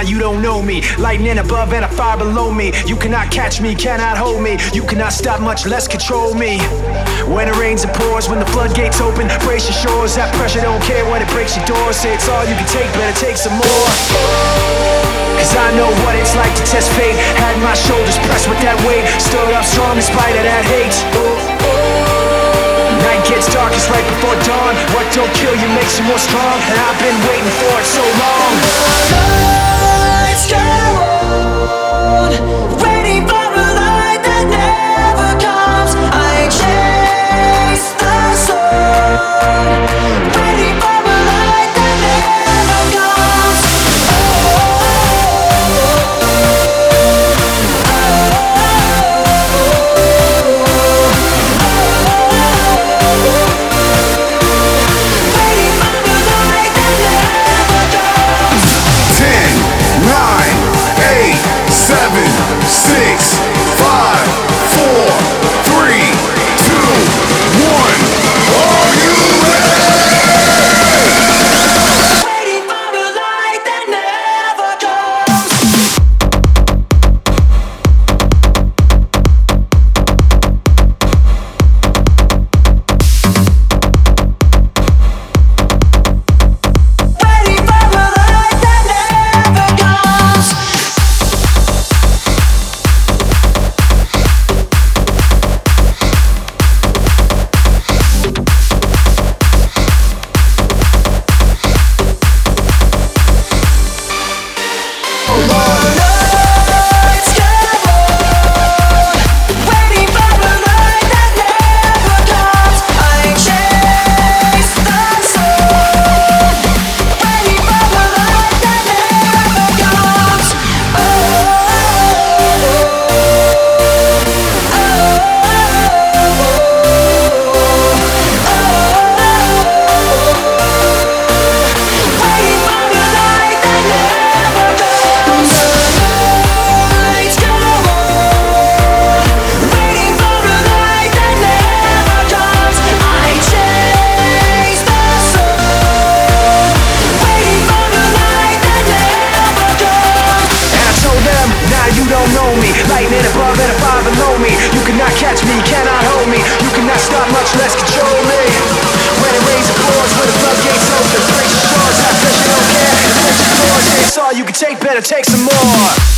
you don't know me. Lightning above and a fire below me. You cannot catch me, cannot hold me. You cannot stop, much less control me. When it rains it pours, when the floodgates open, brace your shores. That pressure don't care when it breaks your doors. Say it's all you can take, better take some more. Cause I know what it's like to test fate. Had my shoulders pressed with that weight. Stood up strong in spite of that hate. Night gets darkest right before dawn. What don't kill you makes you more strong. And I've been waiting for it so long. Lights go on, waiting for a light that never comes. I chase the sun, waiting for a light that never comes. Waiting for a light that never comes. 10, 9, 8, 7, 6, 5, 4, 3, 2, 1. Are you ready? Waiting for a light that never comes. Waiting for a light that never comes. Lights go on, waiting for a light that never comes. I chase the sun, waiting for a light that never comes. Waiting for a light that never comes. Lights go on, waiting for a light that never comes. I chase the sun, waiting for a light that never comes. And I told them, now you don't know me. Lightning above and a fire below me. You cannot catch me, cannot hold me. You cannot stop, much less control me. When it rains it pours, when the floodgates open, break your shores, that pressure don't care. Break your doors, it's all you can take, better take some more.